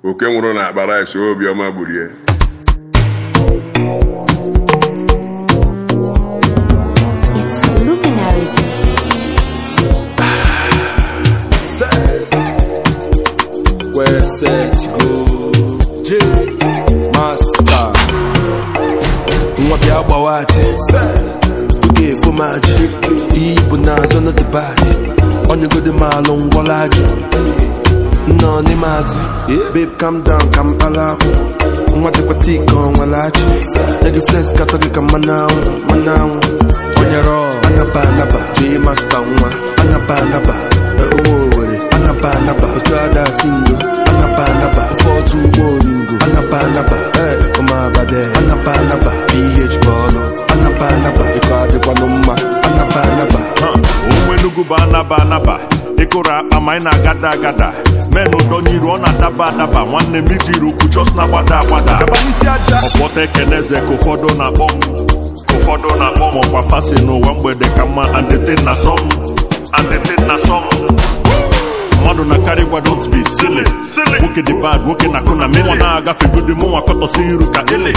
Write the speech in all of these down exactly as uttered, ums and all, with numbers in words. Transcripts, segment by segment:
oke nwụrụ na akpa rice Obiọma gburu ya. Where set go J Master Nwa bịa gbawati Oge efo maji Ibu na azọ no debate Onye gode malụ ngwọlaji Nọ ni mazi Babe calm down ka mpalaku Nwa dịkwa tiko nwalachi Negi flex kato gị ka mananwụ mananwụ Onye rọ Anaba anaba J Master nwa Anaba anaba Ewo were Anaba anaba Otu ada singo Anaba anaba four two boringo Anaba anaba Eh Oma abade Anaba anaba P H bolo Anaba anaba Iko adikwa numma Anaba anaba Onwe nugu ba anaba anaba Ikura akpa ma ị na-agada agada Menu donyiru ọ na-adaba adaba Nwanne m ijiri ukwu just na-agbada agbada Ọkpọta ekeneze ka ụfọdụ na-akpọ m Ụfọdụ na-akpọ m ọkwa fasi n'ụwa mgbede ka mma and the thing na some and the thing na some Mmadụ na karịkwa don't be silly Nwoke dị bad, nwoke na kuna mele Mụnwa na-agafe godi mụnwa kọtọsi iru ka ele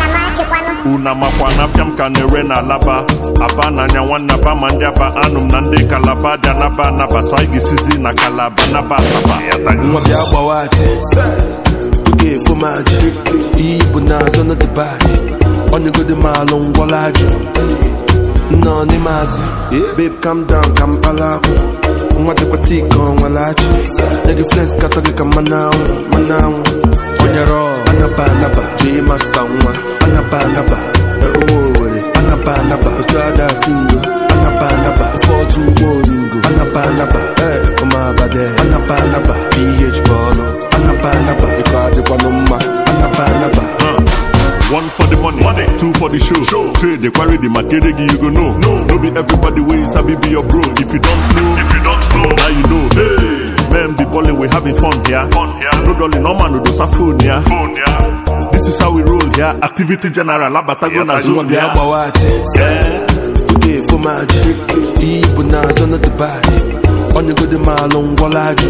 Una makwa na fiam ka na-ere na alaba Aba n'anya nwanne aba ma ndị aba Anụm na ndị kalaba dị anaba anaba So anyị ga-esizi na kalaba naba asaba Nwa bịa gbawati Oge efo maji Ibu na azọ no debate Onye gode malụ ngwọlaji Nọ ni mazi Babe calm down ka mpalaku Nwa dịkwa tiko nwalachi Negi flex kato gị ka mananwụ mananwụ Onye rọ Anaba anaba J Master nwa Anaba anaba Ewo were Anaba anaba Otu ada singo Anaba anaba four two boringo Anaba anaba Eh Oma abade Anaba anaba P H bolo Anaba anaba Iko adikwa numma Anaba anaba One for the money, money. Two for the show. show. Trade the quarry, the material you go know. No, no be everybody way sabi be your bro. If you don't know, if you don't know, now you know. Hey, man, be balling, we having fun here. Fun here. No dolly, no man, no do sa phone here. Phone here. This is how we roll here. Activity general, abatago na zone here. Yeah. Oge efo maji Ibu na azọ no debate Onye gode malụ ngwọlaji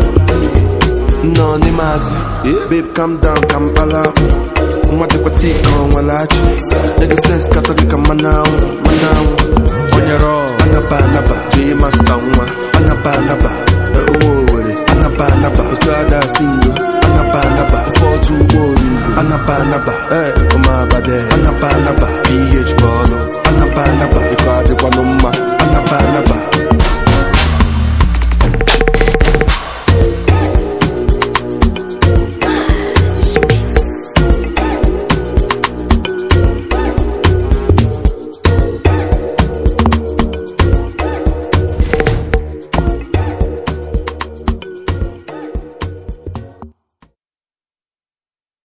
Nọ ni mazi Babe calm down ka mpalaku Nwa dịkwa tiko nwalachi Negi flex kato gị ka mananwụ mananwụ Onye rọ Anaba anaba J Master nwa Anaba anaba Ewo were Anaba anaba Otu ada singo Anaba anaba four two boringo Anaba anaba Eh Oma abade Anaba anaba P H bolo Anaba anaba Iko adikwa numma